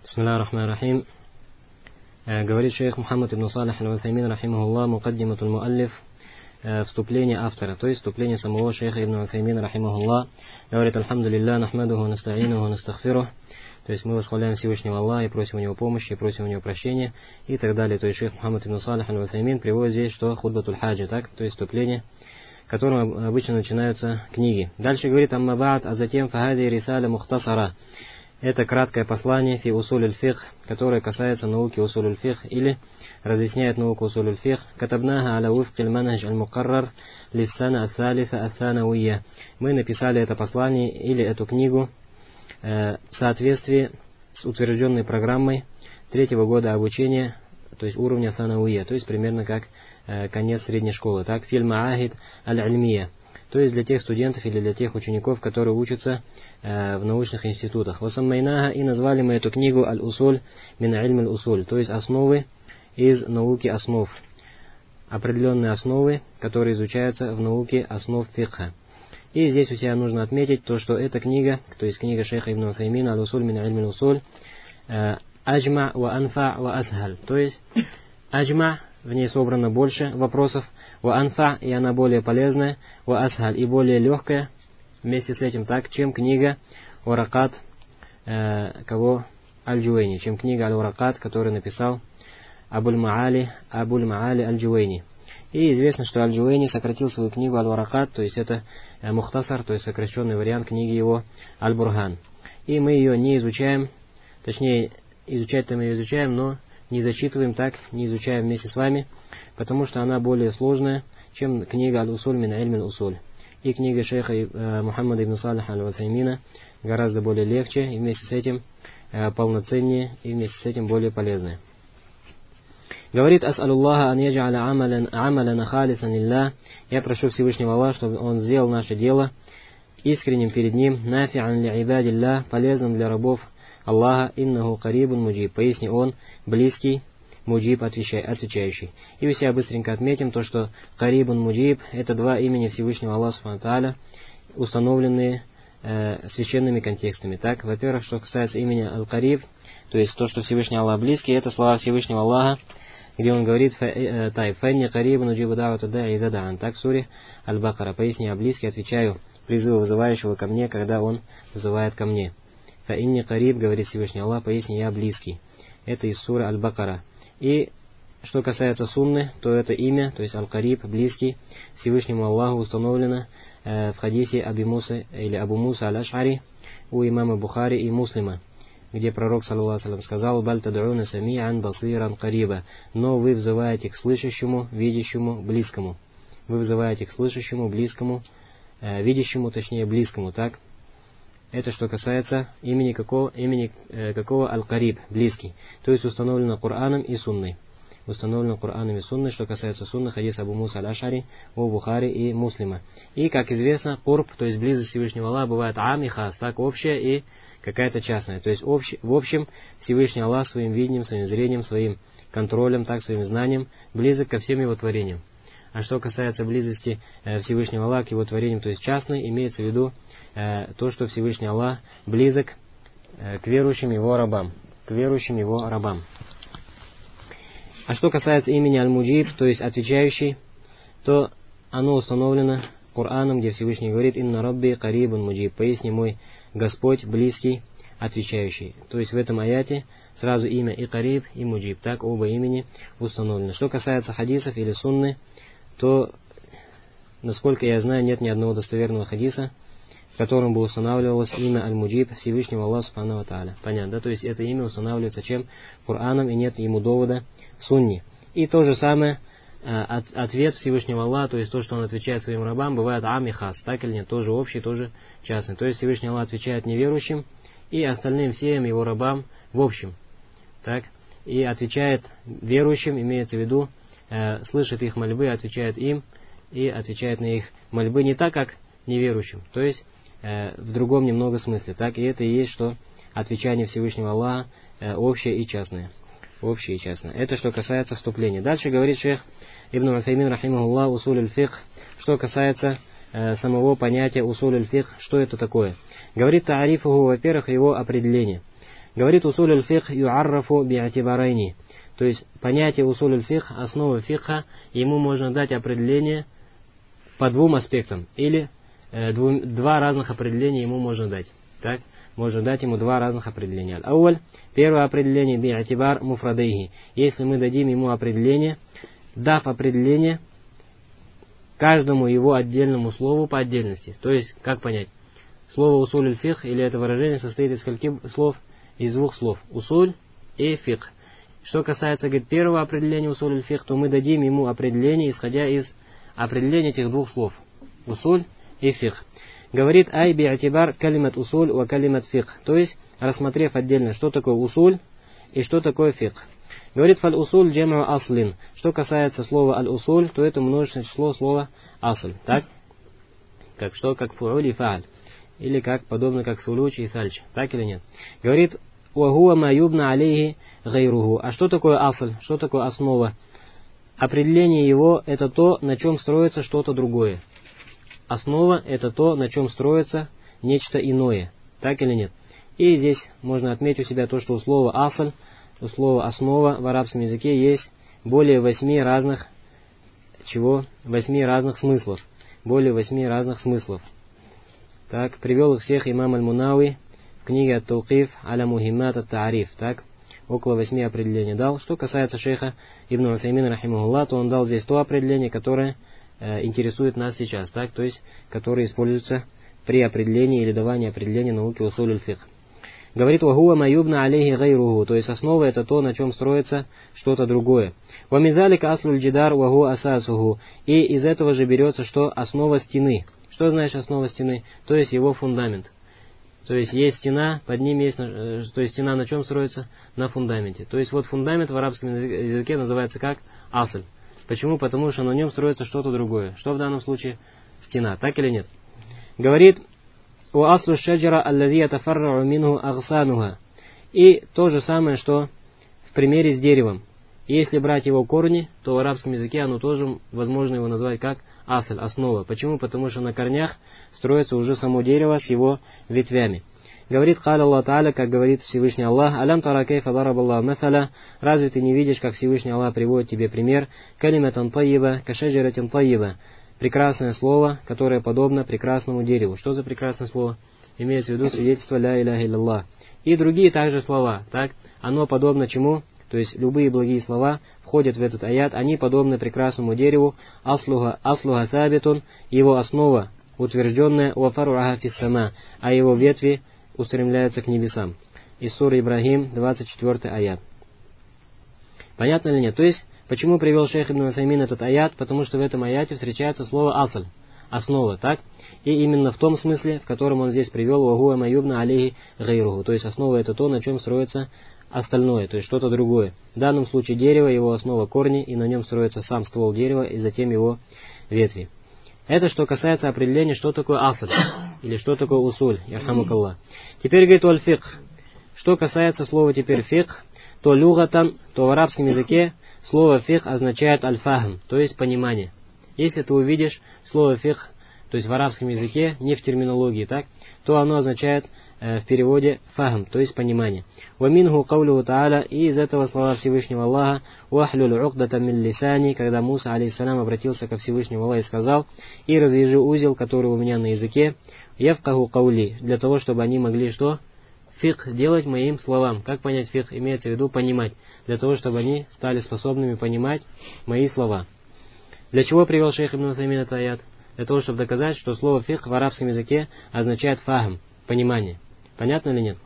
Бисмиллахи рахмани рахим. Говорит шейх Мухаммад ибн Салих аль-Усаймин рахимахуллах, мукаддиматуль муаллиф, вступление автора, то есть вступление самого шейха ибн Усаймина рахимахуллах. Говорит: альхамдулилля, нахмадуху, настаинуху, настахфиру. То есть мы восхваляем Всевышнего Аллаха и просим у него помощи, и просим у него прощения и так далее. То есть шейх Мухаммад ибн Салих аль-Усаймин приводит здесь, что хутбатуль хаджи, так, то есть вступление, которым обычно начинаются книги. Дальше говорит: амма ба'д, а затем фахади рисаля мухтасара. Это краткое послание фи усуль аль-фикх, которое касается науки усуль аль-фикх или разъясняет науку усуль аль-фикх. Катабнаха аля уфкиль манхадж аль-мукаррар лиссана ат-талиса ат-танавийя. Мы написали это послание или эту книгу в соответствии с утвержденной программой третьего года обучения, то есть уровня санавийя, то есть примерно как конец средней школы. Так, фильм Аахид аль-Альмия. То есть для тех студентов или для тех учеников, которые учатся в научных институтах. Васаммайнаха, и назвали мы эту книгу аль-усуль мин ильм аль-усуль, то есть основы из науки основ. Определенные основы, которые изучаются в науке основ фикха. И здесь у себя нужно отметить то, что эта книга, то есть книга шейха ибн Усаймина аль-усуль мин ильм аль-усуль, аджма ва анфа ва асхаль. То есть аджма, в ней собрано больше вопросов, ва анфа, и она более полезная, ва асхаль, и более легкая, вместе с этим, так, чем книга Уракат кого аль-Джуэйни, чем книга аль-Уракат, которую написал Абуль-Маали аль-Джуэйни. И известно, что аль-Джуэйни сократил свою книгу аль-Уракат, то есть это мухтасар, то есть сокращенный вариант книги его аль-Бурхан. И мы ее не изучаем, точнее, изучать-то мы ее изучаем, но не зачитываем, так, не изучаем вместе с вами, потому что она более сложная, чем книга аль-Усуль мин ильм аль-Усуль. И книга шейха Мухаммада ибн Салих аль-Усаймина гораздо более легче, и вместе с этим полноценнее, и вместе с этим более полезная. Говорит: ас'алуллаха ан ядж'аля амалана халисан лилля. Я прошу Всевышнего Аллаха, чтобы Он сделал наше дело искренним перед Ним, нафи'ан ли ибадилля, полезным для рабов Аллаха, иннаху карибун муджиб. Поясни, Он близкий, муджиб отвечающий. И у себя быстренько отметим то, что карибун муджиб — это два имени Всевышнего Аллаха субхану ва тааля, установленные священными контекстами. Так, во-первых, что касается имени Аль-Кариб, то есть то, что Всевышний Аллах близкий, это слова Всевышнего Аллаха, где он говорит: «Фэнни карибун уджибу да'вата да'и иза да'ан». Так, в суре Аль-Бакара: «Поясни, я близкий, отвечаю призыву вызывающего ко мне, когда он вызывает ко мне». «Фэнни кариб», говорит Всевышний Аллах, поясни, я близкий. Это из суры Аль-Бакара. И что касается сунны, то это имя, то есть Аль-Кариб, близкий, Всевышнему Аллаху установлено в хадисе Абу Муса аль-Аш'ари у имама Бухари и Муслима, где пророк, саллаллаху алейхи ва саллям, сказал: «Баль тад'уна сами'ан басиран кариба». Но вы взываете к слышащему, видящему, близкому. Вы взываете к слышащему, близкому, видящему, точнее, близкому, так? Это что касается имени какого Аль-Кариб, близкий. То есть установлено Кораном и Сунной. Установлено Кораном и Сунной. Что касается Сунны, хадис Абу Муса аль-Аш'ари у Бухари и Муслима. И, как известно, Курб, то есть близость Всевышнего Аллаха, бывает ам и хас, так, общая и какая-то частная. То есть в общем Всевышний Аллах своим видением, своим зрением, своим контролем, так, своим знанием близок ко всем его творениям. А что касается близости Всевышнего Аллаха к его творениям, то есть частной, имеется в виду то, что Всевышний Аллах близок к верующим его рабам. К верующим его рабам. А что касается имени Аль-Муджиб, то есть отвечающий, то оно установлено Кораном, где Всевышний говорит: «Инна Рабби карибун муджиб». Поясни, мой Господь близкий, отвечающий. То есть в этом аяте сразу имя и Кариб, и Муджиб. Так оба имени установлены. Что касается хадисов или сунны, то, насколько я знаю, нет ни одного достоверного хадиса, в котором бы устанавливалось имя Аль-Муджиб Всевышнего Аллаха субхану ва тааля. Понятно, да? То есть это имя устанавливается чем? Кораном, и нет ему довода в сунне. И то же самое, ответ Всевышнего Аллаха, то есть то, что он отвечает своим рабам, бывает ам и хас, так или нет? Тоже общий, тоже частный. То есть Всевышний Аллах отвечает неверующим и остальным всем его рабам в общем. Так? И отвечает верующим, имеется в виду, слышит их мольбы, отвечает им, и отвечает на их мольбы не так, как неверующим. То есть в другом немного смысле. Так, и это и есть, что отвечание Всевышнего Аллаха общее и частное. Общее и частное. Это что касается вступления. Дальше говорит шейх Ибн Усаймин рахимахуллах усуль аль-фикх, что касается самого понятия усуль аль-фикх, что это такое. Говорит: та'арифуху, во-первых, его определение. Говорит усуль аль-фикх ю'аррафу би'атибарайни. То есть понятие усуль аль-фикх, основы фикха, ему можно дать определение по двум аспектам. Или два разных определения ему можно дать. Так? Можно дать ему два разных определения. Аль-ауаль, первое определение би'атибар муфрадейхи. Если мы дадим ему определение, дав определение каждому его отдельному слову по отдельности. То есть, как понять? Слово усуль аль-фикх, или это выражение, состоит из скольких слов? Из двух слов. Усуль и фикх. Что касается, говорит, первого определения усуль аль-фикх, то мы дадим ему определение, исходя из определения этих двух слов. Усуль и фикх. Говорит ай би'атибар калимат усуль ва калимат фикх. То есть, рассмотрев отдельно, что такое усуль и что такое фикх. Говорит фаль усуль джам'у аслин. Что касается слова аль-усуль, то это множественное число слова асль. Так? Как что? Как фу'уль и фа'аль. Или как подобно как сулуч и сальч. Так или нет? Говорит уахуа ма юбна алейхи гайруху. А что такое асль? Что такое основа? Определение его это то, на чем строится что-то другое. Основа это то, на чем строится нечто иное. Так или нет? И здесь можно отметить у себя то, что у слова асль, у слова основа в арабском языке есть более 8 разных 8 разных смыслов. Более 8 разных смыслов. Так, привел их всех имам аль-Мунауи в книге «Ат-Таукиф аля мухиммат ат-Таариф». Так, около 8 определений дал. Что касается шейха Ибн Усаймина рахимахуллах, то он дал здесь то определение, которое интересует нас сейчас. Так, то есть, которое используется при определении или давании определения науки усуль аль-фикх. Говорит «Вахуа ма юбна алейхи гайруху», то есть основа это то, на чем строится что-то другое. «Ва мин залика аслуль джидар ваху асасуху». И из этого же берется, что основа стены. Что значит основа стены? То есть его фундамент. То есть есть стена, под ним есть, то есть стена на чем строится? На фундаменте. То есть вот фундамент в арабском языке называется как асль. Почему? Потому что на нем строится что-то другое. Что в данном случае? Стена. Так или нет? Говорит «У аслу шаджара аллади атафаррау минху агсануха». И то же самое, что в примере с деревом. Если брать его корни, то в арабском языке оно тоже возможно его назвать как асль, основа. Почему? Потому что на корнях строится уже само дерево с его ветвями. Говорит «Каля Аллах Та'аля», как говорит Всевышний Аллах, «Алям тара кайфа дарабаллаху масаля». Разве ты не видишь, как Всевышний Аллах приводит тебе пример? «Калиматан тайиба, кашаджаратин тайиба». Прекрасное слово, которое подобно прекрасному дереву. Что за прекрасное слово? Имеется в виду свидетельство «Ля иляха илляллах». И другие также слова. Так? Оно подобно чему? То есть любые благие слова входят в этот аят. Они подобны прекрасному дереву. Аслуха сабитун. Его основа утвержденная. Уафаруаха фиссама. А его ветви устремляются к небесам. Из суры Ибрахим, 24 аят. Понятно или нет? То есть, почему привел шейх Ибн Усаймин этот аят? Потому что в этом аяте встречается слово асль. Основа, так? И именно в том смысле, в котором он здесь привел «Вагуа маюбна алейхи гайруху». То есть основа это то, на чем строится остальное, то есть что-то другое. В данном случае дерево, его основа корни, и на нем строится сам ствол дерева, и затем его ветви. Это что касается определения, что такое асль, или что такое усуль, ярхамукаллах. Теперь говорит аль-фикх. Что касается слова теперь фикх, то люгатан, то в арабском языке слово фикх означает аль-фахм, то есть понимание. Если ты увидишь слово фикх, то есть в арабском языке, не в терминологии, так, то оно означает в переводе фахм, то есть понимание. وَمِنْهُ قَوْلُهُ تَعَالَى. И из этого слова Всевышнего Аллаха وَحْلُلْ عُقْدَةً مِنْ لِسَانِي. Когда Муса, алейхиссалям, обратился ко Всевышнему Аллаху и сказал: «И развяжи узел, который у меня на языке, яфкаху каули», для того, чтобы они могли что? Фикх делать моим словам. Как понять фикх? Имеется в виду понимать. Для того, чтобы они стали способными понимать мои слова. Для чего привел шейх Ибн Усаймин этот аят? Для того, чтобы доказать, что слово фикх в арабском языке означает фахм, понимание. Понятно или нет?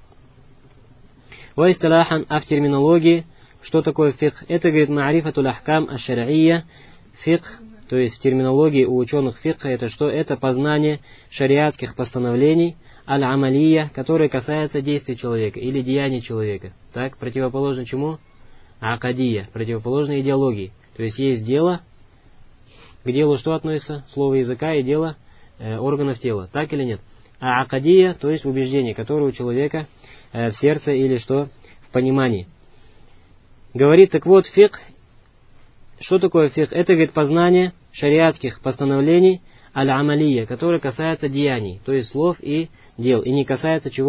Ва истилахан, а в терминологии, что такое фикх? Это, говорит, ма'рифатуль ахкам аш-шар'ия. Фикх, то есть в терминологии у ученых фикха, это что? Это познание шариатских постановлений аль-амалия, которые касаются действий человека или деяний человека. Так, противоположно чему? Акадия, противоположно идеологии. То есть есть дело, к делу что относится? Слово языка и дело органов тела. Так или нет? А акадия, то есть убеждение, которое у человека в сердце или что? В понимании. Говорит, так вот, фикх. Что такое фикх? Это, говорит, познание шариатских постановлений аль-амалия, которые касаются деяний, то есть слов и дел. И не касается чего?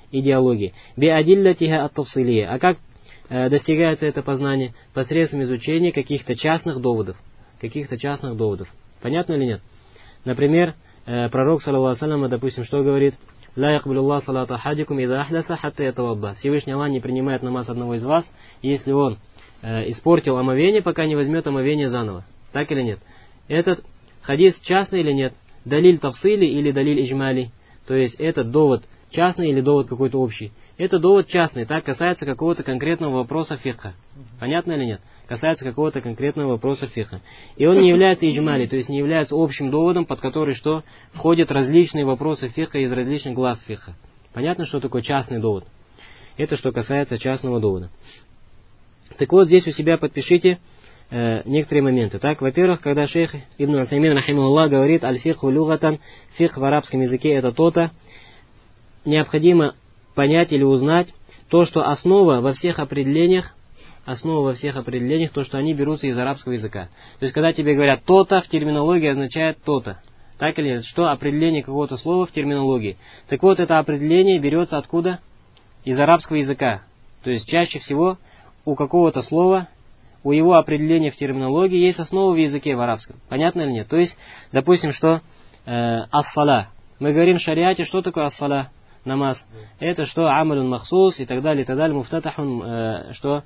идеологии. Биадиллятиха ат-тафсилия. А как достигается это познание? Посредством изучения каких-то частных доводов. Понятно или нет? Например, пророк, саллаллаху алейхи ва саллям, допустим, что говорит? «Ла якбалуллах салата ахадикум иза ахдаса хатта ятавадда». Всевышний Аллах не принимает намаз одного из вас, если он испортил омовение, пока не возьмет омовение заново. Так или нет? Этот хадис частный или нет? Далиль тафсили или далиль иджмали? То есть этот довод частный или довод какой-то общий? Это довод частный, так, касается какого-то конкретного вопроса фикха. Понятно или нет? Касается какого-то конкретного вопроса фикха. И он не является иджмали, то есть не является общим доводом, под который что? Входят различные вопросы фикха из различных глав фикха. Понятно, что такое частный довод? Это что касается частного довода. Так вот, здесь у себя подпишите некоторые моменты. Так, во-первых, когда шейх Ибн Усаймин рахимахуллах говорит «Аль-фикху люгатан», фикх в арабском языке это то-то, необходимо понять или узнать то, что основа во всех определениях, то, что они берутся из арабского языка. То есть, когда тебе говорят «то-то», в терминологии означает «то-то». Так или нет? Что определение какого-то слова в терминологии. Так вот, это определение берется откуда? Из арабского языка. То есть, чаще всего у какого-то слова, у его определения в терминологии есть основа в языке в арабском. Понятно или нет? То есть, допустим, что ас-сала. Мы говорим в шариате, что такое ас-сала? Намаз. Это что? Амалун махсус и так далее, муфтатахун, что,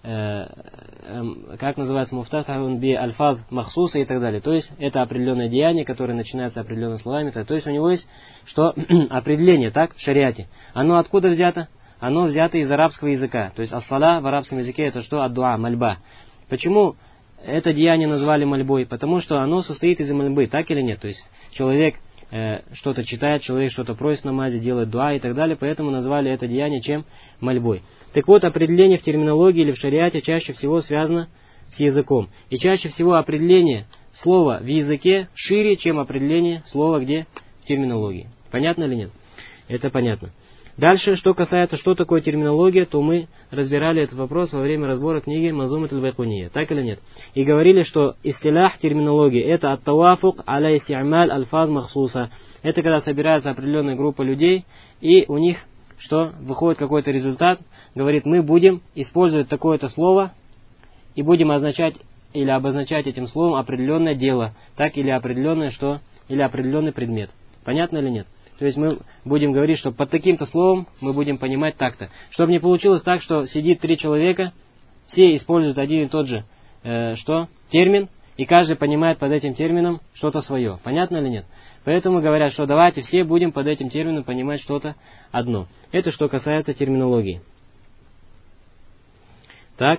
как называется, муфтатахун би альфаз махсуса и так далее. То есть, это определенное деяние, которое начинается определенными словами. То есть, у него есть, что, определение, так, в шариате. Оно откуда взято? Оно взято из арабского языка. То есть, ас-сала в арабском языке это что? Ад-дуа, мольба. Почему это деяние назвали мольбой? Потому что оно состоит из мольбы, так или нет? То есть, человек что-то читает, человек что-то просит в намазе, делает дуа и так далее, поэтому назвали это деяние чем? Мольбой. Так вот, определение в терминологии или в шариате чаще всего связано с языком. И чаще всего определение слова в языке шире, чем определение слова где? В терминологии. Понятно или нет? Это понятно. Дальше, что касается, что такое терминология, то мы разбирали этот вопрос во время разбора книги Мазумат аль-Байкунья. Так или нет? И говорили, что истилях терминологии это ат-тавафук аля исти'маль альфаз махсуса. Это когда собирается определенная группа людей, и у них что? Выходит какой-то результат, говорит, мы будем использовать такое-то слово, и будем означать или обозначать этим словом определенное дело, так или определенное что? Или определенный предмет. Понятно или нет? То есть мы будем говорить, что под таким-то словом мы будем понимать так-то. Чтобы не получилось так, что сидит 3 человека, все используют один и тот же термин, и каждый понимает под этим термином что-то свое. Понятно или нет? Поэтому говорят, что давайте все будем под этим термином понимать что-то одно. Это что касается терминологии. Так.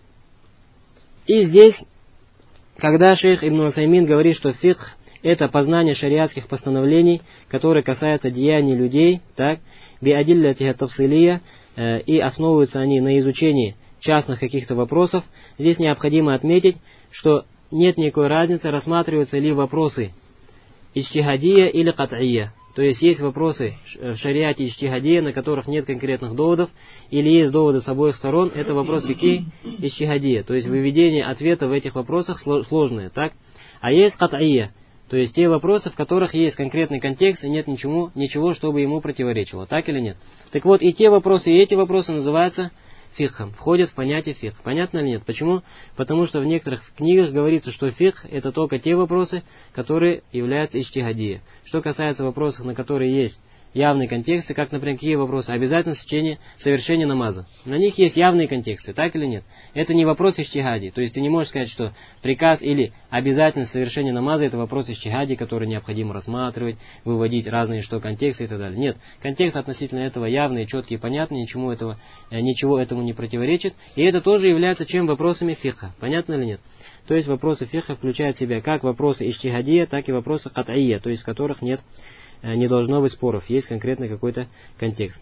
И здесь, когда шейх Ибн Усаймин говорит, что фикх это познание шариатских постановлений, которые касаются деяний людей, так, биадиллятиха тафсилия, и основываются они на изучении частных каких-то вопросов. Здесь необходимо отметить, что нет никакой разницы, рассматриваются ли вопросы иджтихадия или кат'ия. То есть вопросы в шариате иджтихадия, на которых нет конкретных доводов, или есть доводы с обоих сторон, это вопрос какие? Иджтихадия. То есть выведение ответа в этих вопросах сложное, так? А есть кат'ия. То есть те вопросы, в которых есть конкретный контекст и нет ничего, чтобы ему противоречило. Так или нет? Так вот, и те вопросы, и эти вопросы называются фикхом, входят в понятие фикх. Понятно или нет? Почему? Потому что в некоторых книгах говорится, что фикх это только те вопросы, которые являются иджтихадия. Что касается вопросов, на которые есть явные контексты, как, например, какие вопросы? Обязательно совершения намаза. На них есть явные контексты, так или нет? Это не вопрос иджтихади. То есть ты не можешь сказать, что приказ или обязательность совершения намаза это вопрос иджтихади, который необходимо рассматривать, выводить разные контексты и так далее. Нет, контекст относительно этого явный, четкий и понятный, ничего этому не противоречит. И это тоже является чем? Вопросами фикха. Понятно или нет? То есть вопросы фикха включают в себя как вопросы иджтихадия, так и вопросы кат'ия, то есть в которых не должно быть споров, есть конкретный какой-то контекст.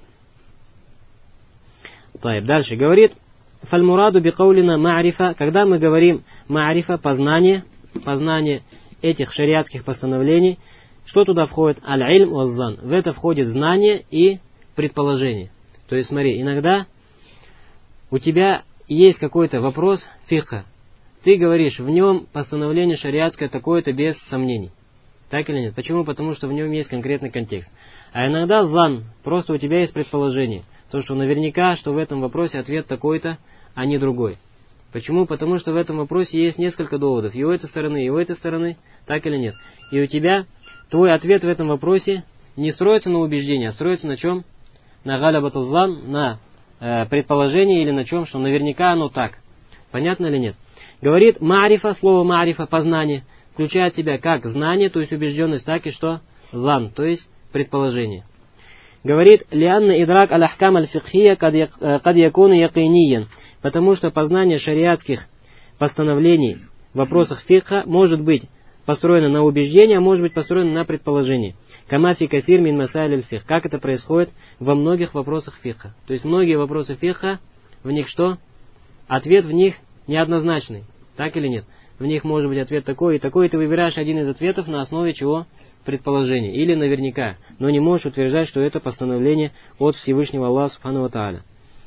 Дальше говорит фальмураду бикаулина ма'рифа, когда мы говорим ма'рифа, познание этих шариатских постановлений, что туда входит? Аль-илм ваззан. В это входит знание и предположение. То есть смотри, иногда у тебя есть какой-то вопрос фикха, ты говоришь, в нем постановление шариатское такое-то без сомнений. Так или нет? Почему? Потому что в нем есть конкретный контекст. А иногда зан, просто у тебя есть предположение. То, что наверняка, что в этом вопросе ответ такой-то, а не другой. Почему? Потому что в этом вопросе есть несколько доводов. И у этой стороны, и у этой стороны. Так или нет? И у тебя твой ответ в этом вопросе не строится на убеждении, а строится на чем? На галябату зан, на предположении или на чем, что наверняка оно так. Понятно или нет? Говорит маарифа, слово маарифа, познание, включает в себя как знание, то есть убежденность, так и что? Зан, то есть предположение. Говорит, лианна идрак аль-ахкам аль-фикхия кад якуну якиниян, потому что познание шариатских постановлений в вопросах фикха может быть построено на убеждении, а может быть построено на предположении. Камафи кафир мин масайль аль-фикх. Как это происходит во многих вопросах фикха. То есть многие вопросы фикха, в них что? Ответ в них неоднозначный. Так или нет? В них может быть ответ такой и такой, и ты выбираешь один из ответов на основе чего? Предположения. Или наверняка. Но не можешь утверждать, что это постановление от Всевышнего Аллаха Субхану ва Тааля.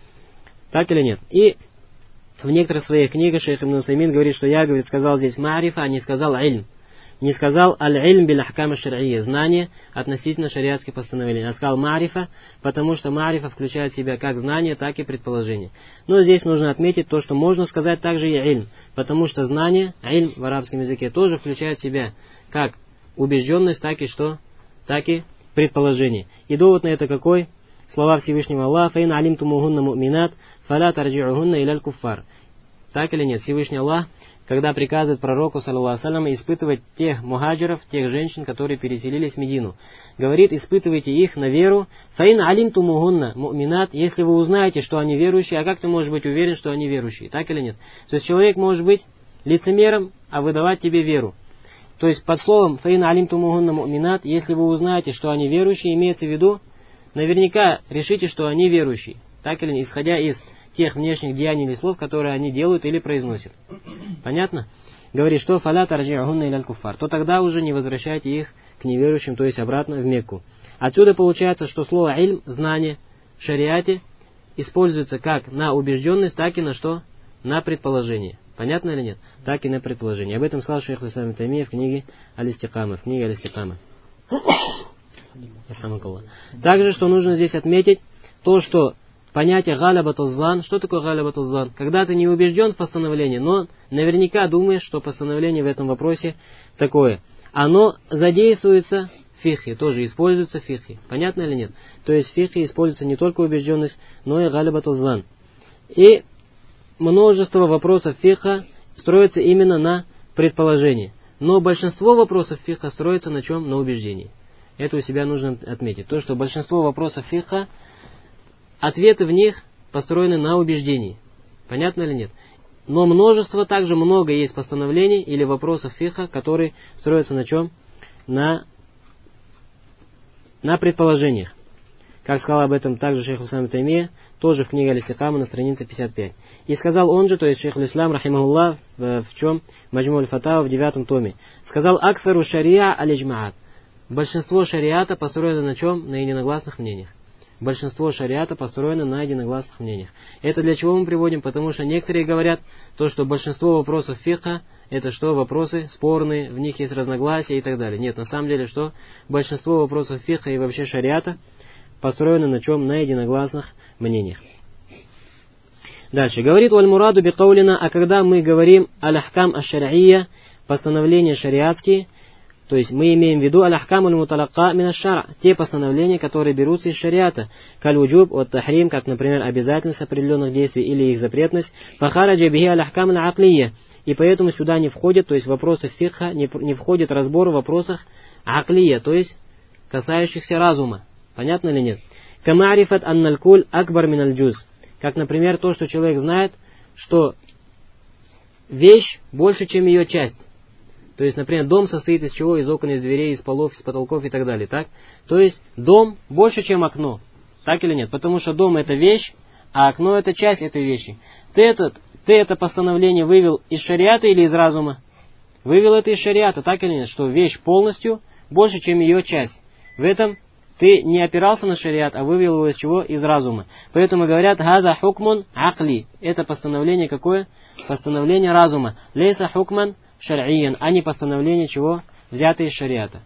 Так или нет? И в некоторых своих книгах шейх Ибн Усаймин говорит, что я, говорит, сказал здесь маарифа, а не сказал ильм. Не сказал аль-ильм биль-ахкам аш-шар'ия, знание относительно шариатских постановлений. А сказал маарифа, потому что маарифа включает в себя как знание, так и предположение. Но здесь нужно отметить то, что можно сказать также и ильм, потому что знание, ильм в арабском языке тоже включает в себя как убежденность, так и что? Так и предположение. И довод на это какой? Слова Всевышнего Аллаха: «Фаин алимтумухунна му'минат, фаля тарджи'ухунна илял куффар». Так или нет? Всевышний Аллах, когда приказывает пророку, саллаллаху алейхи ва саллям, испытывать тех мухаджиров, тех женщин, которые переселились в Медину, говорит, испытывайте их на веру. «Фаин алимтумухунна му'минат», если вы узнаете, что они верующие, а как ты можешь быть уверен, что они верующие? Так или нет? То есть человек может быть лицемером, а выдавать тебе веру. То есть под словом «фаин алимтумухунна му'минат», если вы узнаете, что они верующие, имеется в виду, наверняка решите, что они верующие. Так или нет? Исходя из тех внешних деяний или слов, которые они делают или произносят. Понятно? Говорит, что «фаля тарджи'ухунна илял куффар», то тогда уже не возвращайте их к неверующим, то есть обратно в Мекку. Отсюда получается, что слово «ильм», знание, в шариате используется как на убежденность, так и на что? На предположение. Понятно или нет? Так и на предположение. Об этом сказал шейх Ислам ибн Таймия в книге Аль-Истикама. В книге Аль-Истикама. Также, что нужно здесь отметить, то, что понятие галябатул зан. Что такое галябатул зан? Когда ты не убежден в постановлении, но наверняка думаешь, что постановление в этом вопросе такое. Оно задействуется в фикхе, тоже используется в фикхе. Понятно или нет? То есть в фикхе используется не только убежденность, но и галябатул зан. И множество вопросов фикха строится именно на предположении. Но большинство вопросов фикха строится на чем? На убеждении. Это у себя нужно отметить. То, что большинство вопросов фикха, ответы в них построены на убеждении. Понятно или нет? Но множество, также много есть постановлений или вопросов фикха, которые строятся на чем? На предположениях. Как сказал об этом также шейх Ислам ибн Таймия, тоже в книге Аль-Истикама на странице 55. И сказал он же, то есть шейх Ислам, рахимахуллах, в чем? Маджму аль-Фатава в 9 томе. Сказал: «Акфару шария аль-иджмаат». Большинство шариата построено на чем? На единогласных мнениях. Большинство шариата построено на единогласных мнениях. Это для чего мы приводим? Потому что некоторые говорят, то, что большинство вопросов фикха, это что? Вопросы спорные, в них есть разногласия и так далее. Нет, на самом деле что? Большинство вопросов фикха и вообще шариата построено на чем? На единогласных мнениях. Дальше. Говорит валь-мураду бикаулина, а когда мы говорим аль-ахкам аш-шар'ия, постановления шариатские, то есть мы имеем в виду аль-ахкам аль-муталакка мин аш-шар', те постановления, которые берутся из шариата, каль-вуджуб от тахрим, как, например, обязательность определенных действий или их запретность, фахараджа бихи аль-ахкам аль-аклия, и поэтому сюда не входят, то есть вопросы фикха, не входит разбор в вопросах аклия, то есть касающихся разума. Понятно или нет? Камарифат анналь-куль акбар мин аль-джуз, как, например, то, что человек знает, что вещь больше, чем ее часть. То есть, например, дом состоит из чего? Из окон, из дверей, из полов, из потолков и так далее. Так? То есть, дом больше, чем окно. Так или нет? Потому что дом это вещь, а окно это часть этой вещи. Ты это постановление вывел из шариата или из разума? Вывел это из шариата, так или нет? Что вещь полностью больше, чем ее часть. В этом ты не опирался на шариат, а вывел его из чего? Из разума. Поэтому говорят: «Хаза хукмун акли». Это постановление какое? Постановление разума. Лейса хукман шар'иян, а не постановление чего? Взятое из шариата.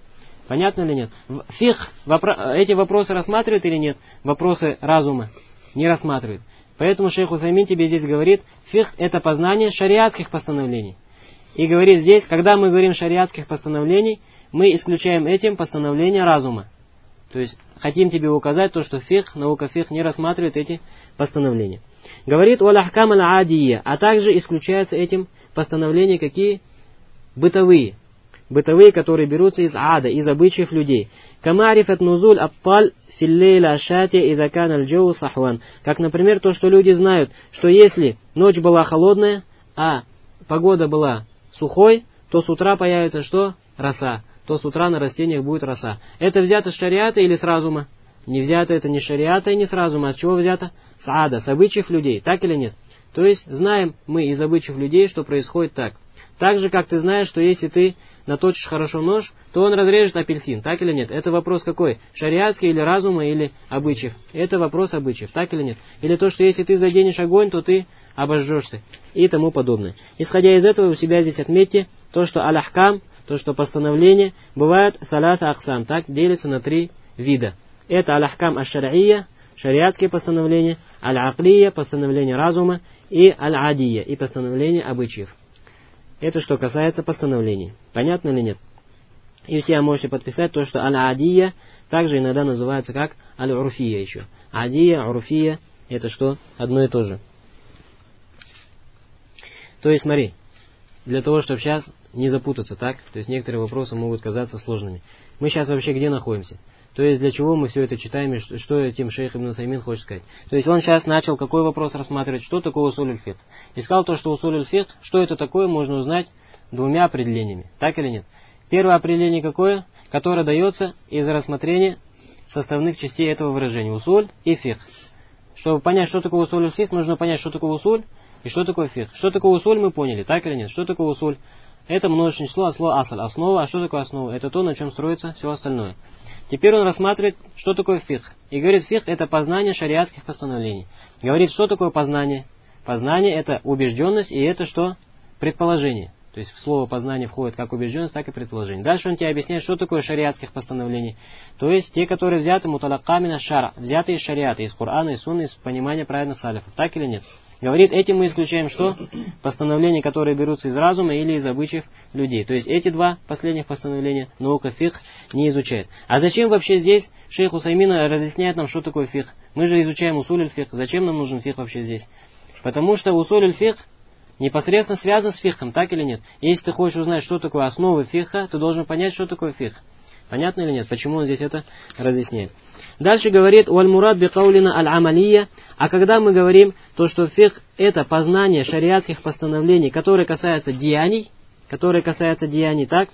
Понятно или нет? Фикх эти вопросы рассматривает или нет? Вопросы разума не рассматривает. Поэтому шейх Усаймин тебе здесь говорит, фикх это познание шариатских постановлений. И говорит здесь, когда мы говорим шариатских постановлений, мы исключаем этим постановления разума. То есть хотим тебе указать то, что фикх, наука фикх не рассматривает эти постановления. Говорит «Валахкам аль-адия», а также исключаются этим постановления какие? Бытовые. Бытовые, которые берутся из ада, из обычаев людей. «Камарифат нузуль аппаль филлейла ашати идакан аль-джоу сахван». Как, например, то, что люди знают, что если ночь была холодная, а погода была сухой, то с утра появится что? Роса. То с утра на растениях будет роса. Это взято с шариата или с разума? Не взято это ни с шариата и ни с разума. А с чего взято? С ада, с обычаев людей. Так или нет? То есть знаем мы из обычаев людей, что происходит так. Так же, как ты знаешь, что если ты наточишь хорошо нож, то он разрежет апельсин. Так или нет? Это вопрос какой? Шариатский или разума, или обычаев? Это вопрос обычаев. Так или нет? Или то, что если ты заденешь огонь, то ты обожжешься. И тому подобное. Исходя из этого, у себя здесь отметьте то, что аль-ахкам, то, что постановление, бывает салата ахсам. Так делится на 3 вида. Это аль-ахкам аш-шар'ия, шариатские постановления, аль-аклия, постановление разума, и аль-адия, и постановление обычаев. Это что касается постановлений. Понятно или нет? И все можете подписать то, что аль-адия также иногда называется как аль-урфия еще. Адия, урфия, это что? Одно и то же. То есть смотри, для того, чтобы сейчас не запутаться, так? То есть некоторые вопросы могут казаться сложными. Мы сейчас вообще где находимся? То есть для чего мы все это читаем и что этим шейх Ибн Усаймин хочет сказать? То есть он сейчас начал какой вопрос рассматривать? Что такое усуль аль-фикх? И сказал то, что усуль аль-фикх, что это такое, можно узнать 2 определениями. Так или нет? Первое определение какое? Которое дается из рассмотрения составных частей этого выражения. Усуль и фикх. Чтобы понять, что такое усуль аль-фикх, нужно понять, что такое усуль и что такое фикх. Что такое усуль, мы поняли, так или нет? Что такое усуль? Это множественное число от слова асаль, основа. А что такое основа? Это то, на чем строится все остальное. Теперь он рассматривает, что такое фикх. И говорит, фикх это познание шариатских постановлений. Говорит, что такое познание? Познание это убежденность, и это что? Предположение. То есть в слово познание входит как убежденность, так и предположение. Дальше он тебе объясняет, что такое шариатских постановлений. То есть те, которые взяты муталаккамина шара, взяты из шариата, из Корана, из Сунны, из понимания праведных салифов. Так или нет? Говорит, этим мы исключаем что? Постановления, которые берутся из разума или из обычаев людей. То есть эти 2 последних постановления наука фикх не изучает. А зачем вообще здесь шейх Усаймин разъясняет нам, что такое фикх? Мы же изучаем усуль аль-фикх. Зачем нам нужен фикх вообще здесь? Потому что усуль аль-фикх непосредственно связан с фикхом, так или нет? Если ты хочешь узнать, что такое основы фикха, ты должен понять, что такое фикх. Понятно или нет? Почему он здесь это разъясняет? Дальше говорит «Уаль-мурад бикаулина аль-амалия». А когда мы говорим, то, что фикх это познание шариатских постановлений, которые касаются деяний, так?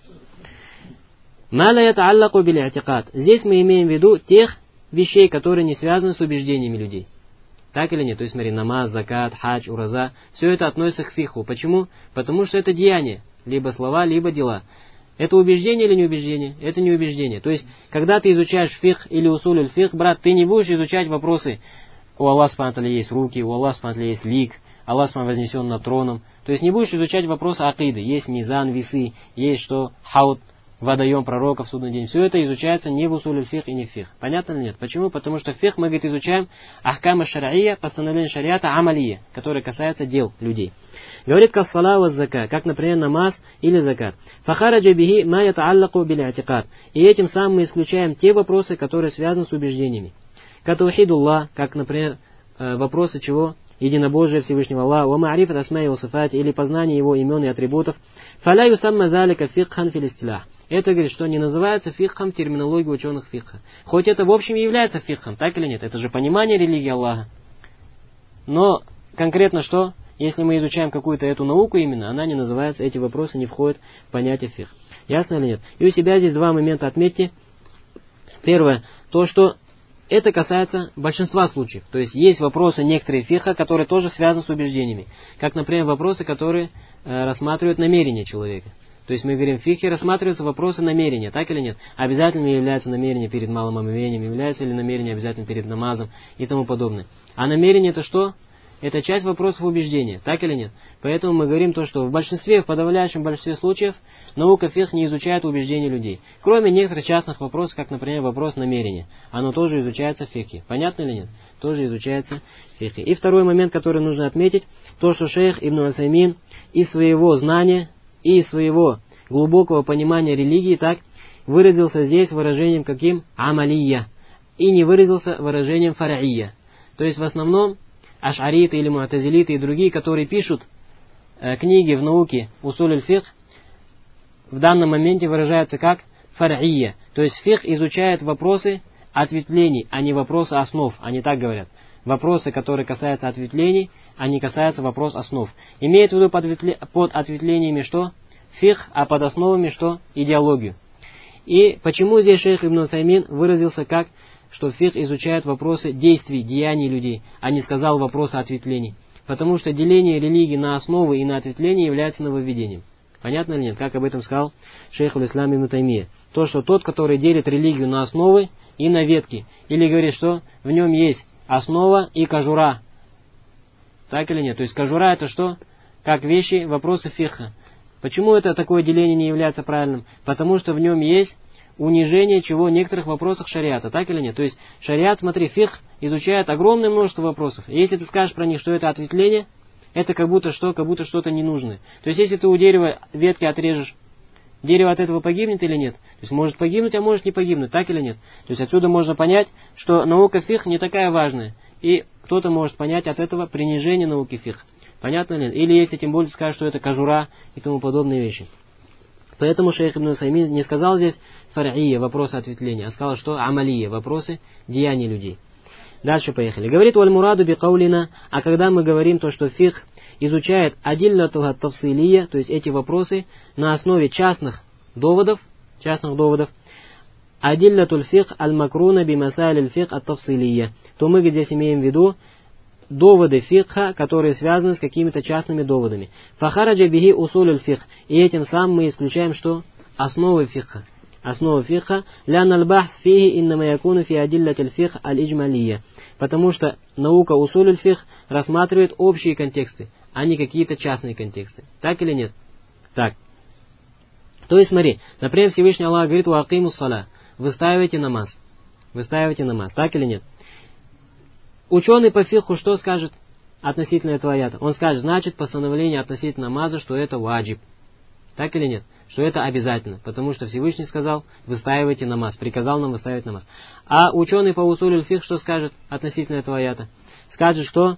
«Ма ла ятааллаку биль-и'тикад». Здесь мы имеем в виду тех вещей, которые не связаны с убеждениями людей. Так или нет? То есть смотри, намаз, закат, хадж, ураза, все это относится к фикху. Почему? Потому что это деяния, либо слова, либо дела. Это убеждение или не убеждение? Это не убеждение. То есть, когда ты изучаешь фикх или усуль аль-фикх, брат, ты не будешь изучать вопросы, у Аллаха субхану ва тааля есть руки, у Аллаха субхану ва тааля есть лик, Аллах субхану вознесен над троном. То есть не будешь изучать вопросы акиды. Есть мизан, весы, есть что, хаут, водоем пророка в судный день. Все это изучается не в усуль аль-фикх и не в фикх. Понятно или нет? Почему? Потому что в фикх мы, говорит, изучаем ахкам аш-шар'ия, постановление шариата амалия, которые касаются дел людей. Говорит, кассала ва зака, как, например, намаз или закат. Фахараджа бихи ма ятааллаку биль-и'тикад. И этим самым мы исключаем те вопросы, которые связаны с убеждениями. Катаухидуллах, как, например, вопросы чего? Единобожие Всевышнего Аллаха, ва ма'рифат асмаи ва сифати, или познание его имен и атрибутов. Фаля юсамма залика фикхан фил истилах. Это, говорит, что не называется фикхом в терминологии ученых фикха. Хоть это в общем является фикхом, так или нет? Это же понимание религии Аллаха. Но конкретно что? Если мы изучаем какую-то эту науку именно, она не называется, эти вопросы не входят в понятие фикх. Ясно или нет? И у себя здесь 2 момента отметьте. Первое, то, что это касается большинства случаев. То есть есть вопросы некоторые фикха, которые тоже связаны с убеждениями. Как, например, вопросы, которые рассматривают намерение человека. То есть мы говорим, в фикхе рассматриваются вопросы намерения, так или нет? Обязательно ли является намерение перед малым омовением, является ли намерение обязательно перед намазом и тому подобное. А намерение это что? это часть вопросов убеждения, так или нет? Поэтому мы говорим то, что в подавляющем большинстве случаев наука фикх не изучает убеждения людей. Кроме некоторых частных вопросов, как, например, вопрос намерения. Оно тоже изучается в фикхе. Понятно или нет? Тоже изучается в фикхе. И второй момент, который нужно отметить, то, что шейх Ибн Усаймин из своего знания и из своего глубокого понимания религии так выразился здесь выражением каким? Амалия. И не выразился выражением фараия. То есть в основном аш'ариты или му'тазилиты и другие, которые пишут книги в науке усуль аль-фикх, в данном моменте выражаются как фар'ия. То есть фикх изучает вопросы ответвлений, а не вопросы основ. Они так говорят. Вопросы, которые касаются ответвлений, они касаются вопрос основ. Имеет в виду под ответвлениями что? Фикх, а под основами что? Идеологию. И почему здесь шейх Ибн Усаймин выразился как, что фикх изучает вопросы действий, деяний людей, а не сказал вопросы ответвлений? Потому что деление религии на основы и на ответвления является нововведением. Понятно или нет? Как об этом сказал шейх аль-Ислам Ибн Таймия. То, что тот, который делит религию на основы и на ветки, или говорит, что в нем есть основа и кожура. Так или нет? То есть кожура это что? Как вещи, вопросы фикха. Почему это такое деление не является правильным? Потому что в нем есть унижение чего в некоторых вопросах шариата, так или нет? То есть шариат, смотри, фикх изучает огромное множество вопросов. Если ты скажешь про них, что это ответвление, это как будто что-то ненужное. То есть если ты у дерева ветки отрежешь, дерево от этого погибнет или нет? То есть может погибнуть, а может не погибнуть, так или нет? То есть отсюда можно понять, что наука фикх не такая важная. И кто-то может понять от этого принижение науки фикх. Понятно ли? Или если тем более скажут, что это кожура и тому подобные вещи. Поэтому шейх Ибн Усаймин не сказал здесь фар'ия, вопросы ответвления, а сказал, что амалия, вопросы деяний людей. Дальше поехали. Говорит валь-мураду би-каулина, а когда мы говорим то, что фикх изучает адиллятуха тавсилия, то есть эти вопросы на основе частных доводов, адиллятуль фикх аль-макруна би-масайль фикх ат-тавсилия, то мы здесь имеем в виду доводы фикха, которые связаны с какими-то частными доводами. Фахараджа бихи усуль фикх. И этим самым мы исключаем что? Основы фикха. Основы фикха. Лян аль-бахс фихи иннама якуну фи адиллятиль фикх аль-иджмалия. Потому что наука усуль фикх рассматривает общие контексты, а не какие-то частные контексты. Так или нет? Так. То есть смотри, например, Всевышний Аллах говорит: «Уакимус сала». Выстаивайте намаз. Выстаивайте намаз. Так или нет? Ученый по фикху что скажет относительно этого аята? Он скажет, значит, постановление относительно намаза, что это ваджиб. Так или нет? Что это обязательно. Потому что Всевышний сказал, выстаивайте намаз. Приказал нам выстаивать намаз. А ученый по усулю фикх что скажет относительно этого аята? Скажет, что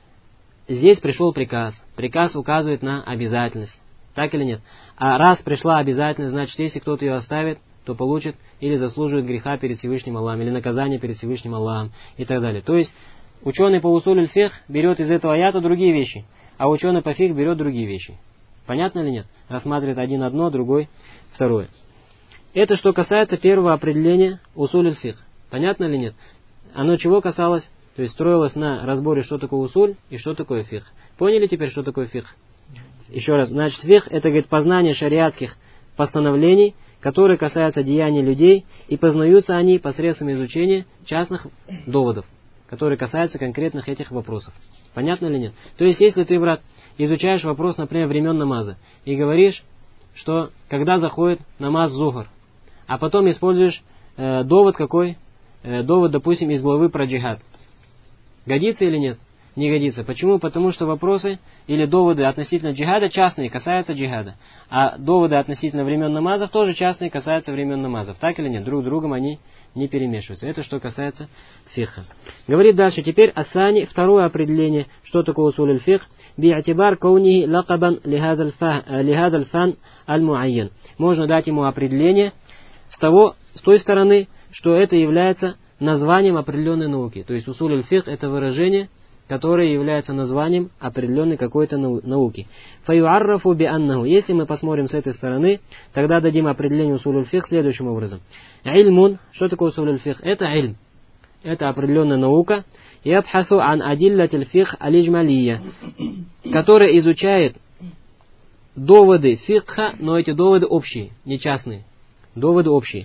здесь пришел приказ. Приказ указывает на обязательность. Так или нет? А раз пришла обязательность, значит, если кто-то ее оставит, то получит или заслуживает греха перед Всевышним Аллахом, или наказание перед Всевышним Аллахом и так далее. То есть ученый по усуль фикх берет из этого аята другие вещи, а ученый по фикх берет другие вещи. Понятно или нет? Рассматривает один одно, другой второе. Это что касается первого определения усуль фикх. Понятно или нет? Оно чего касалось? То есть строилось на разборе, что такое усуль и что такое фикх. Поняли теперь, что такое фикх? Еще раз. Значит, фикх это, говорит, познание шариатских постановлений, которые касаются деяний людей, и познаются они посредством изучения частных доводов, которые касаются конкретных этих вопросов. Понятно или нет? То есть, если ты, брат, изучаешь вопрос, например, времен намаза, и говоришь, что когда заходит намаз зухр, а потом используешь довод какой? Довод, допустим, из главы про джихад. Годится или нет? Не годится. Почему? Потому что вопросы или доводы относительно джихада частные, касаются джихада. А доводы относительно времен намазов тоже частные, касаются времен намазов. Так или нет? Друг с другом они не перемешиваются. Это что касается фикха. Говорит дальше. Теперь асани, второе определение, что такое усуль фикх. Би'атибар каунихи лакабан лихадаль фан аль-муайян. Можно дать ему определение с той стороны, что это является названием определенной науки. То есть усуль фикх это выражение, которое является названием определенной какой-то науки. Фаюаррафу бианнаху. Если мы посмотрим с этой стороны, тогда дадим определение усуль фикх следующим образом. Ильмун. Что такое усуль фикх? Это ильм. Это определенная наука. Ябхасу ан адиллатиль фикх алиджмалия, которая изучает доводы фикха, но эти доводы общие, не частные. Доводы общие.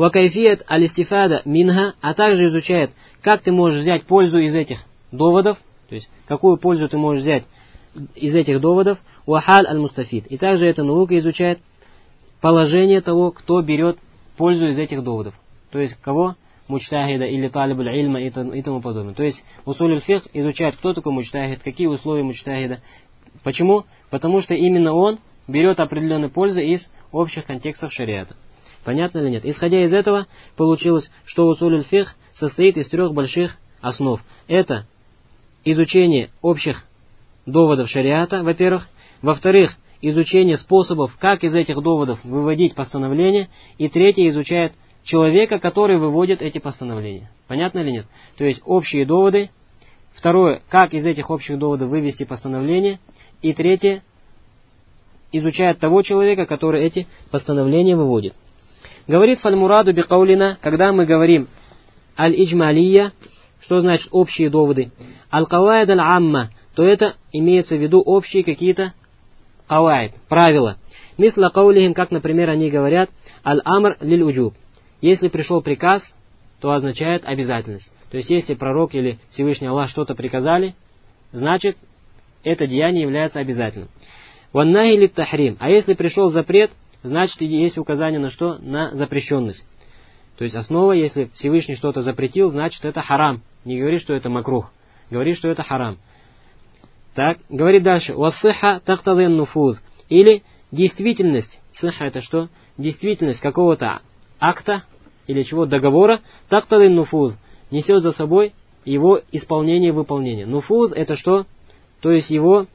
Вакайфият алистифада минха, а также изучает, как ты можешь взять пользу из этих доводов, То есть, какую пользу ты можешь взять из этих доводов? Уахаль аль-мустафид. И также эта наука изучает положение того, кто берет пользу из этих доводов. То есть, кого? Муджтахида или талибуль ильма и тому подобное. То есть, усуль фикх изучает, кто такой муджтахид, какие условия муджтахида. Почему? Потому что именно он берет определенную пользу из общих контекстов шариата. Понятно или нет? Исходя из этого, получилось, что усуль фикх состоит из 3 больших основ. Это изучение общих доводов шариата, во-первых. Во-вторых, изучение способов, как из этих доводов выводить постановления. И третье, изучает человека, который выводит эти постановления. Понятно или нет? То есть общие доводы. Второе, как из этих общих доводов вывести постановления. И третье, изучает того человека, который эти постановления выводит. Говорит фальмураду бикаулина, когда мы говорим аль-иджмалия, что значит общие доводы, аль-каваид аль-амма, то это имеется в виду общие какие-то каваид, правила. Мисла каулихим, как, например, они говорят, аль-амр лиль-уджуб. Если пришел приказ, то означает обязательность. То есть, если пророк или Всевышний Аллах что-то приказали, значит, это деяние является обязательным. Ваннахи лит-тахрим. А если пришел запрет, значит, есть указание на что? На запрещенность. То есть, основа, если Всевышний что-то запретил, значит, это харам. Не говори, что это макрух. Говори, что это харам. Так, говорит дальше. Вассиха тахтадин нуфуз. Или действительность. Сиха это что? Действительность какого-то акта или чего, договора. Тахтадин нуфуз. Несет за собой его исполнение и выполнение. Нуфуз это что? То есть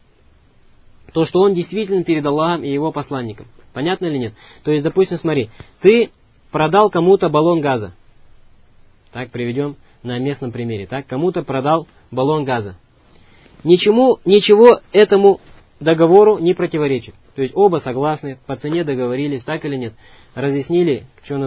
то, что он действительно перед Аллахом и его посланником. Понятно или нет? То есть, допустим, смотри, ты продал кому-то баллон газа. Так, приведем на местном примере. Так, кому-то продал баллон газа. Ничего этому договору не противоречит. То есть, оба согласны, по цене договорились, так или нет. Разъяснили,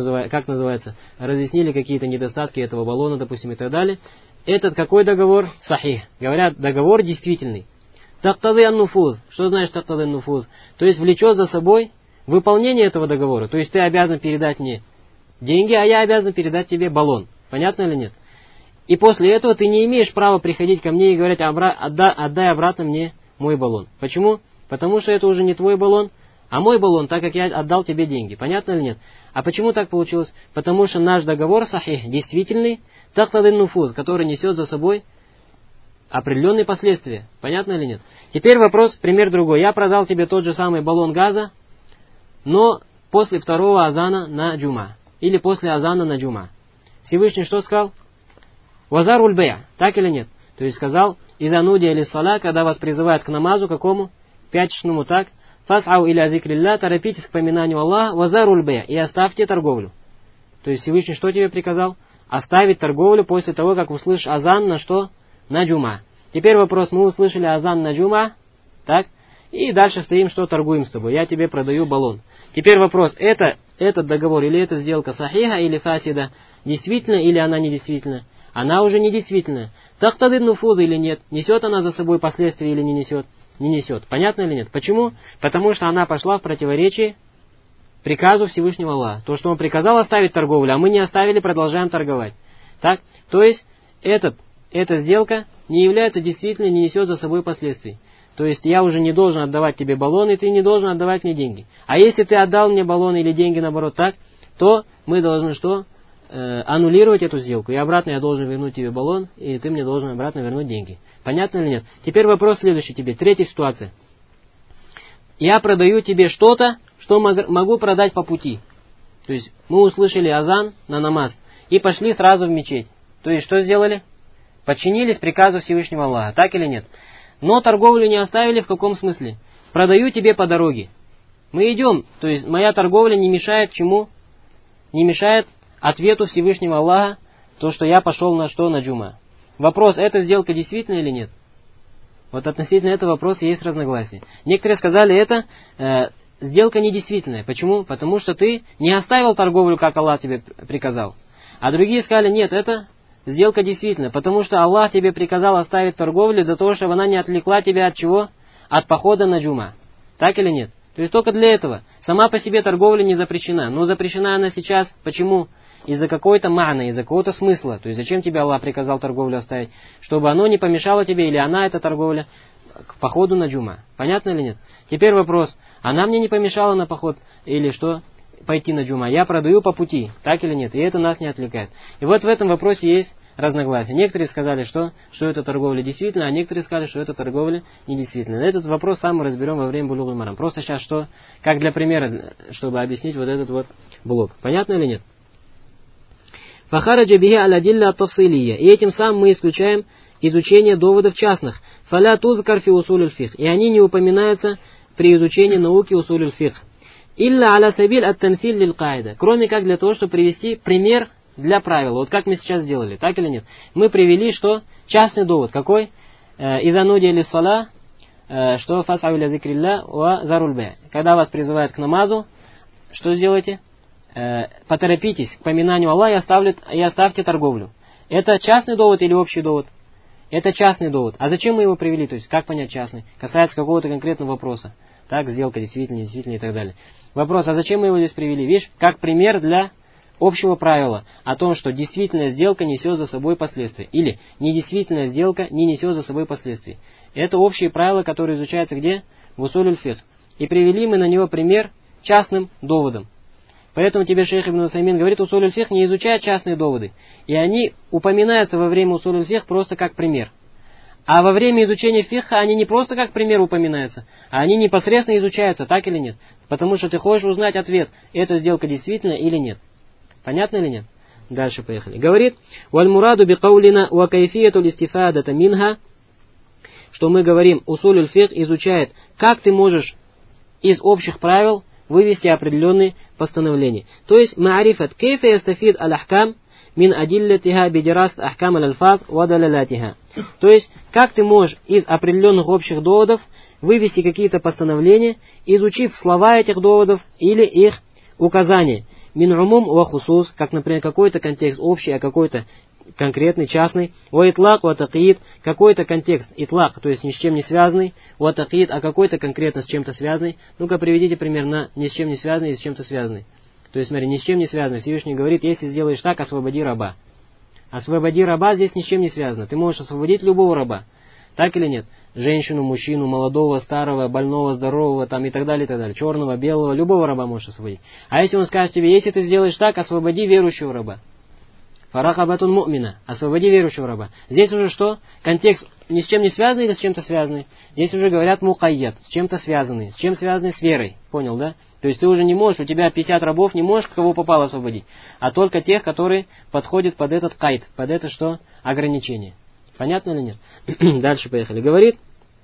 разъяснили какие-то недостатки этого баллона, допустим, и так далее. Этот какой договор? Сахих. Говорят, договор действительный. Тактады ан-нуфуз. Что значит тактады ан-нуфуз? То есть, влечет за собой выполнение этого договора. То есть, ты обязан передать мне деньги, а я обязан передать тебе баллон. Понятно или нет? И после этого ты не имеешь права приходить ко мне и говорить, отдай обратно мне мой баллон. Почему? Потому что это уже не твой баллон, а мой баллон, так как я отдал тебе деньги. Понятно или нет? А почему так получилось? Потому что наш договор сахих, действительный, тактадын нуфуз, который несет за собой определенные последствия. Понятно или нет? Теперь вопрос, пример другой. Я продал тебе тот же самый баллон газа, но после второго азана на джума. Или после азана на джума. Всевышний что сказал? Вазар ульбея. Так или нет? То есть сказал, идануди или сала, когда вас призывают к намазу, какому? Пятничному, так? Фас'ау иля зикрилля, торопитесь к поминанию Аллаха, вазар ульбея. И оставьте торговлю. То есть Всевышний что тебе приказал? Оставить торговлю после того, как услышишь азан на что? На джума. Теперь вопрос, мы услышали азан на джума, так? И дальше стоим, что торгуем с тобой. Я тебе продаю баллон. Теперь вопрос, этот договор или эта сделка сахиха или фасида, действительно или она не действительна? Она уже не действительная. Тахтады нуфуза или нет? Несет она за собой последствия или не несет? Не несет. Понятно или нет? Почему? Потому что она пошла в противоречие приказу Всевышнего Аллаха. То, что он приказал оставить торговлю, а мы не оставили, продолжаем торговать. Так? То есть, эта сделка не является действительной, не несет за собой последствий. То есть, я уже не должен отдавать тебе баллон, и ты не должен отдавать мне деньги. А если ты отдал мне баллон или деньги, наоборот, так, то мы должны что? Аннулировать эту сделку. И обратно я должен вернуть тебе баллон, и ты мне должен обратно вернуть деньги. Понятно или нет? Теперь вопрос следующий тебе. Третья ситуация. Я продаю тебе что-то, что могу продать по пути. То есть, мы услышали азан на намаз и пошли сразу в мечеть. То есть, что сделали? Подчинились приказу Всевышнего Аллаха. Так или нет? Но торговлю не оставили в каком смысле? Продаю тебе по дороге. Мы идем. То есть, моя торговля не мешает чему? Не мешает ответу Всевышнего Аллаха, то, что я пошел на что? На джума. Вопрос, эта сделка действительна или нет? Вот относительно этого вопроса есть разногласия. Некоторые сказали, это сделка недействительная. Почему? Потому что ты не оставил торговлю, как Аллах тебе приказал. А другие сказали, нет, это сделка действительная. Потому что Аллах тебе приказал оставить торговлю для того, чтобы она не отвлекла тебя от чего? От похода на джума. Так или нет? То есть только для этого. Сама по себе торговля не запрещена. Но запрещена она сейчас. Почему? из-за какой-то маны, из-за какого-то смысла. То есть зачем тебе Аллах приказал торговлю оставить? Чтобы оно не помешало тебе, или она, эта торговля, к походу на джума. Понятно или нет? Теперь вопрос. Она мне не помешала на поход, или что? Пойти на джума. Я продаю по пути, так или нет? И это нас не отвлекает. И вот в этом вопросе есть разногласия. Некоторые сказали, что это торговля действительно, а некоторые сказали, что это торговля не действительно. Этот вопрос сам мы разберем во время булугуль марам. Просто сейчас что? Как для примера, чтобы объяснить вот этот вот блок. Понятно или нет? Фахараджа биха аль-адилля ат-тафсилия. И этим самым мы исключаем изучение доводов частных. Фаля тузкар фи усуль фих. И они не упоминаются при изучении науки усуль фих. Илля аля сабиль ат-тамсиль лиль каида. Кроме как для того, чтобы привести пример для правила. Вот как мы сейчас сделали, так или нет? Мы привели, что частный довод. Какой? Иза нудия ли сала, что фасау ля зикрилля ва заруль бай. Когда вас призывают к намазу, что сделайте? Поторопитесь к поминанию Аллаха и оставьте торговлю. Это частный довод или общий довод? Это частный довод. А зачем мы его привели? То есть, как понять частный? Касается какого-то конкретного вопроса. Так, сделка действительно, действительно и так далее. Вопрос, а зачем мы его здесь привели? Видишь, как пример для общего правила о том, что действительная сделка несет за собой последствия. Или недействительная сделка не несет за собой последствий. Это общие правила, которые изучаются где? В усуль фих. И привели мы на него пример частным доводом. Поэтому тебе шейх Ибн Усаймин говорит, усуль фих не изучает частные доводы. И они упоминаются во время усуль фих просто как пример. А во время изучения фикха они не просто как пример упоминаются, а они непосредственно изучаются, так или нет? Потому что ты хочешь узнать ответ, эта сделка действительно или нет. Понятно или нет? Дальше поехали. Говорит, «Валь мураду би каулина ва кайфияту листифадата минха», что мы говорим, усуль фих изучает, как ты можешь из общих правил вывести определенные постановления. То есть, ма'арифат кейфа ястафид аль-ахкам мин адиллятиха бидираст ахкам аль-альфаз ва далалатиха. То есть, как ты можешь из определенных общих доводов вывести какие-то постановления, изучив слова этих доводов или их указания. Мин умум ва хусус, как, например, какой-то контекст общий, а какой-то конкретный, частный. Ва итлак ва тaqид, какой-то контекст итлак, то есть ни с чем не связанный. Ва тaqид, а какой-то конкретно с чем-то связанный. Ну-ка, приведите пример на ни с чем не связанный и с чем-то связанный. То есть, смотри, ни с чем не связанный. Всевышний говорит, если сделаешь так, освободи раба. Освободи раба здесь ни с чем не связано. Ты можешь освободить любого раба. Так или нет? Женщину, мужчину, молодого, старого, больного, здорового, там и так далее, и так далее. Черного, белого, любого раба можешь освободить. А если он скажет тебе, если ты сделаешь так, освободи верующего раба. Фарахабатун му'мина. Освободи верующего раба. Здесь уже что? Контекст ни с чем не связанный или с чем-то связанный? Здесь уже говорят мукайят, с чем-то связанный. С чем связанный? С верой. Понял, да? То есть ты уже не можешь, у тебя 50 рабов, не можешь кого попало освободить. А только тех, которые подходят под этот кайт, под это что? Ограничение. Понятно или нет? Дальше поехали. Говорит,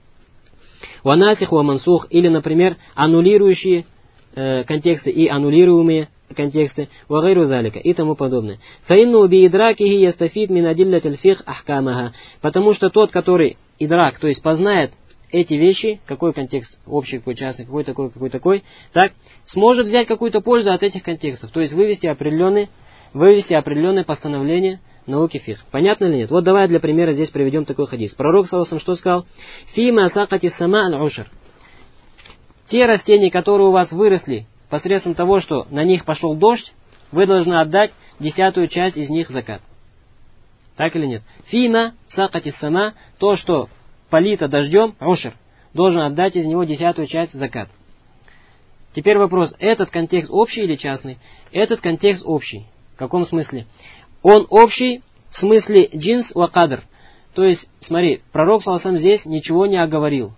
ванасих ва мансух, или, например, аннулирующие контексты и аннулируемые контексты, ва гайру залика и тому подобное. Фаинну би идракихи ястафид мин адиллатиль фих ахкамаха. Потому что тот, который идрак, то есть познает эти вещи, какой контекст, общий, какой частный, какой такой, так, сможет взять какую-то пользу от этих контекстов, то есть вывести определенные постановления науки фих. Понятно или нет? Вот давай для примера здесь приведем такой хадис. Пророк саллаллаху что сказал? Фима сакати сама аль-ушр. Те растения, которые у вас выросли посредством того, что на них пошел дождь, вы должны отдать 10-ю часть из них закат. Так или нет? Фима сакати сама, то, что полито дождем, ушр, должен отдать из него 10-ю часть закат. Теперь вопрос, этот контекст общий или частный? Этот контекст общий. В каком смысле? Он общий в смысле джинс ва кадр. То есть, смотри, пророк саллаллаху здесь ничего не оговорил.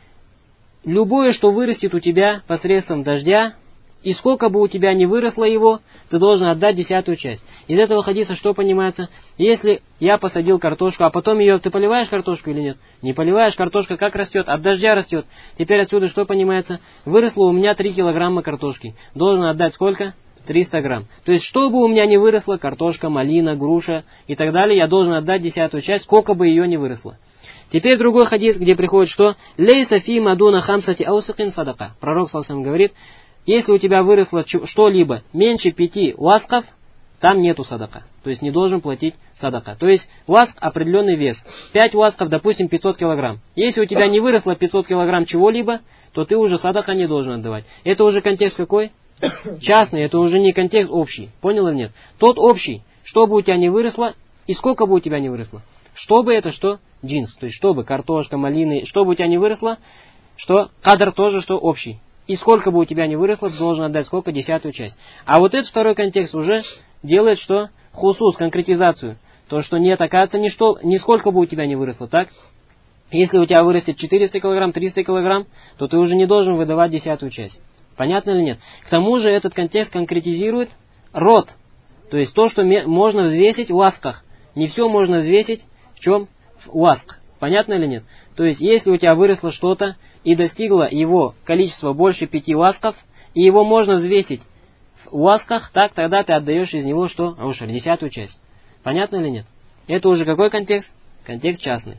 Любое, что вырастет у тебя посредством дождя, и сколько бы у тебя ни выросло его, ты должен отдать 10-ю часть. Из этого хадиса что понимается? Если я посадил картошку, а потом ее, ты поливаешь картошку или нет? Не поливаешь, картошка как растет? От дождя растет. Теперь отсюда что понимается? Выросло у меня 3 килограмма картошки. Должен отдать сколько? 300 грамм. То есть, что бы у меня не выросло, картошка, малина, груша и так далее, я должен отдать 10-ю часть, сколько бы ее не выросло. Теперь другой хадис, где приходит что? Лейса фи мадуна хамсати аусакин садака. Пророк саллаллаху говорит, если у тебя выросло что-либо меньше 5 васков, там нету садака. То есть не должен платить садака. То есть васк определенный вес. 5 васков, допустим, 500 килограмм. Если у тебя не выросло 500 килограмм чего-либо, то ты уже садака не должен отдавать. Это уже контекст какой? Частный, это уже не контекст общий. Понял или нет? Тот общий, чтобы у тебя не выросло, и сколько бы у тебя не выросло. Чтобы это что? Джинс. То есть, чтобы картошка, малины, чтобы у тебя не выросло, что кадр тоже, что общий. И сколько бы у тебя не выросло, ты должен отдать сколько? 10-ю часть. А вот этот второй контекст уже делает что? Хусус, конкретизацию. То, что нет, оказывается, нисколько бы у тебя не выросло, так? Если у тебя вырастет 400 килограмм, 300 килограмм, то ты уже не должен выдавать 10-ю часть. Понятно или нет? К тому же этот контекст конкретизирует род. То есть то, что можно взвесить в васках. Не все можно взвесить в чем? В васк. Понятно или нет? То есть если у тебя выросло что-то и достигло его количества больше 5 васков, и его можно взвесить в васках, так тогда ты отдаешь из него что? Аушар, 10-ю часть. Понятно или нет? Это уже какой контекст? Контекст частный.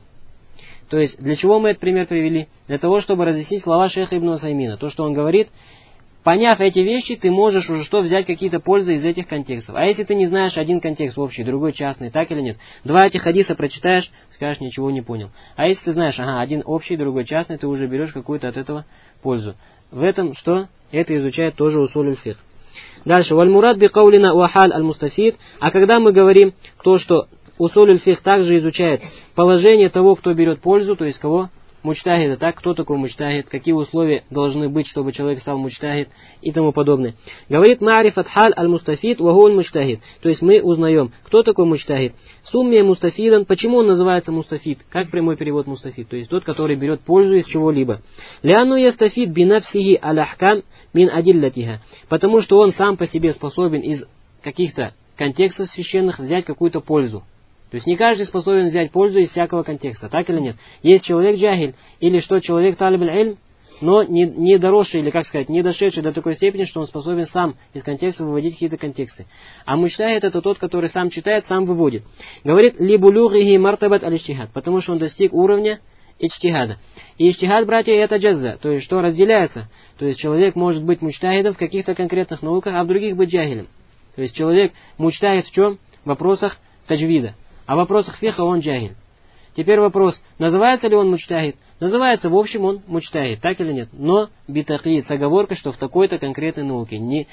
То есть, для чего мы этот пример привели? Для того, чтобы разъяснить слова шейха Ибн Усаймина. То, что он говорит, поняв эти вещи, ты можешь уже что взять какие-то пользы из этих контекстов. А если ты не знаешь один контекст общий, другой частный, так или нет? Два этих хадиса прочитаешь, скажешь, ничего не понял. А если ты знаешь, один общий, другой частный, ты уже берешь какую-то от этого пользу. В этом что? Это изучает тоже усуль аль-фикх. Дальше. Валь-мурад би-каулина уахаль аль-мустафид. А когда мы говорим то, что усуль аль-фикх также изучает положение того, кто берет пользу, то есть кого? Муджтахида, так? Кто такой муджтахид? Какие условия должны быть, чтобы человек стал муджтахид и тому подобное. Говорит ма'рифат халь аль-мустафид ва хуа аль-муджтахид. То есть мы узнаем, кто такой муджтахид. Суммия мустафидан. Почему он называется мустафид? Как прямой перевод мустафид? То есть тот, который берет пользу из чего-либо. Ляну ястафид бинafсихи аль-ахкам мин адиллатиха. Потому что он сам по себе способен из каких-то контекстов священных взять какую-то пользу. То есть не каждый способен взять пользу из всякого контекста, так или нет? Есть человек джахиль, или что человек талиб аль-илм, но не доросший, или как сказать, не дошедший до такой степени, что он способен сам из контекста выводить какие-то контексты. А муджтахид это тот, который сам читает, сам выводит. Говорит, либулюхихи мартабат аль-иджтихад, потому что он достиг уровня иджтихада. И иджтихад, братья, это джазза, то есть что разделяется. То есть человек может быть муджтахидом в каких-то конкретных науках, а в других быть джахилем. То есть человек муджтахид в чем? В вопросах таджвида. А в вопросах фиха он джахиль. Теперь вопрос, называется ли он муджтахид? Называется, в общем, он муджтахид, так или нет? Но битакид, с оговоркой, что в такой-то конкретной науке.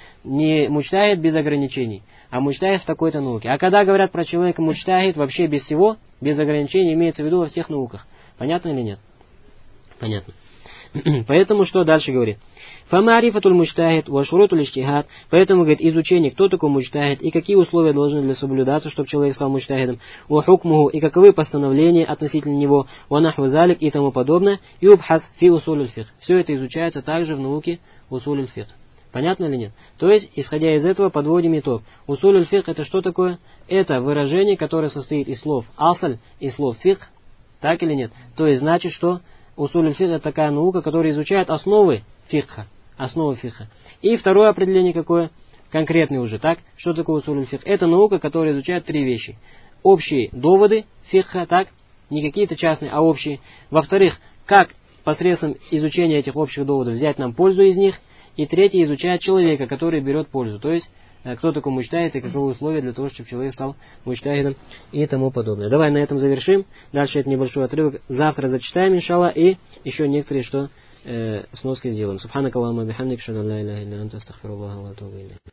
Не муджтахид без ограничений, а муджтахид в такой-то науке. А когда говорят про человека муджтахид вообще без всего, без ограничений, имеется в виду во всех науках. Понятно или нет? Понятно. Поэтому что дальше говорит? Фамарифатуль муджтахид ва шурутуль иджтихад. Поэтому, говорит, изучение, кто такой муджтахид и какие условия должны для соблюдаться, чтобы человек стал муджтахидом, ва хукмуху и каковы постановления относительно него, ва нахву залик и тому подобное, и убхас фи усуль аль-фикх. Все это изучается также в науке усуль аль-фикх. Понятно или нет? То есть, исходя из этого, подводим итог. Усуль аль-фикх это что такое? Это выражение, которое состоит из слов асль и слов фикх. Так или нет? То есть, значит, что усуль аль-фикх это такая наука, которая изучает основы фикха. Основы фикха. И второе определение какое? Конкретное уже, так? Что такое усуль аль-фикх? Это наука, которая изучает три вещи. Общие доводы фикха, так? Не какие-то частные, а общие. Во-вторых, как посредством изучения этих общих доводов взять нам пользу из них. И третье, изучает человека, который берет пользу. То есть, кто такой муджтахид и каковы условия для того, чтобы человек стал муджтахидом и тому подобное. Давай на этом завершим. Дальше это небольшой отрывок. Завтра зачитаем, иншаллах, и еще некоторые, что сноски сделаем. Субханак Аллахумма бихамдик, шаду ла иляха илля анта, астагфируллаха ва атубу илейх.